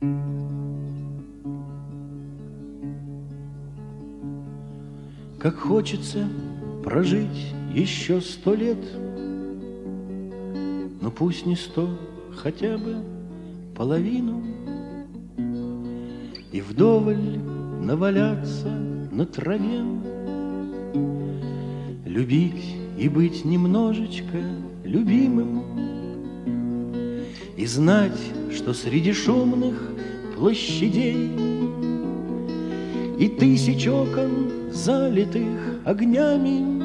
Как хочется прожить еще 100 лет, но пусть не 100, хотя бы половину, и вдоволь наваляться на траве, любить и быть немножечко любимым, и знать, что среди шумных площадей и тысяч окон, залитых огнями,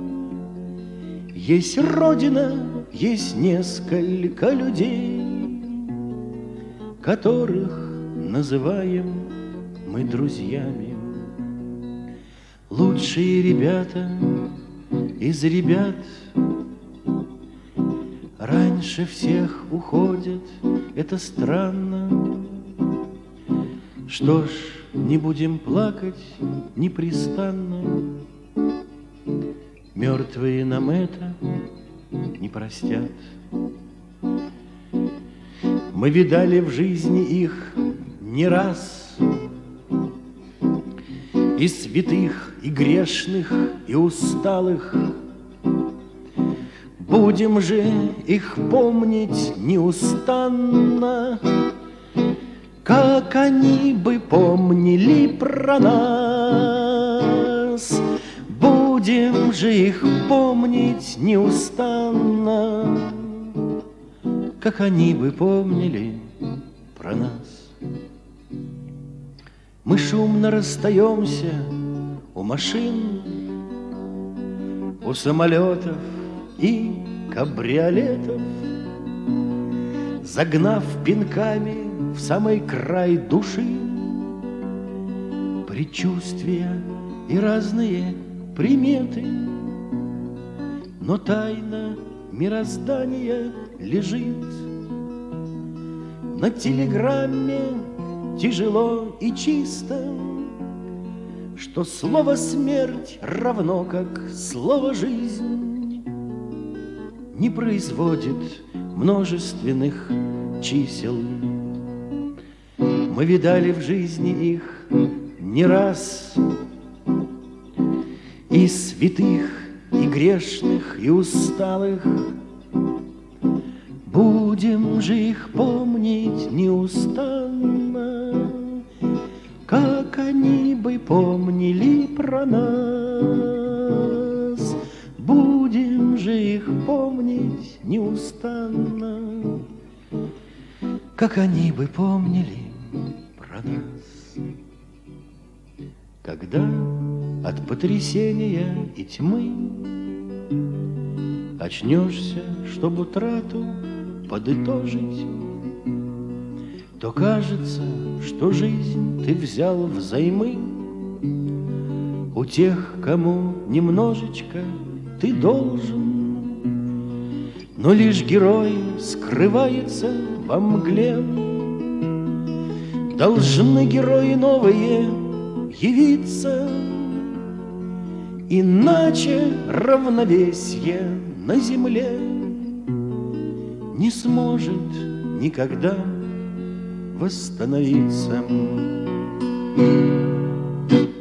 есть родина, есть несколько людей, которых называем мы друзьями. Лучшие ребята из ребят раньше всех уходят, это странно. Что ж, не будем плакать непрестанно, мертвые нам это не простят. Мы видали в жизни их не раз, и святых, и грешных, и усталых. Будем же их помнить неустанно, как они бы помнили про нас. Будем же их помнить неустанно, как они бы помнили про нас. Мы шумно расстаемся у машин, у самолетов и кабриолетов, загнав пинками в самый край души предчувствия и разные приметы. Но тайна мироздания лежит на телеграмме тяжело и чисто, что слово «смерть» равно как слово «жизнь» не производит множественных чисел. Мы видали в жизни их не раз, и святых, и грешных, и усталых. Будем же их помнить неустанно, как они бы помнили про нас. Будем же их помнить неустанно, как они бы помнили про нас. Когда от потрясения и тьмы очнешься, чтоб утрату подытожить, то кажется, что жизнь ты взял взаймы у тех, кому немножечко ты должен. Но лишь герой скрывается во мгле, должны герои новые явиться, иначе равновесие на земле не сможет никогда восстановиться.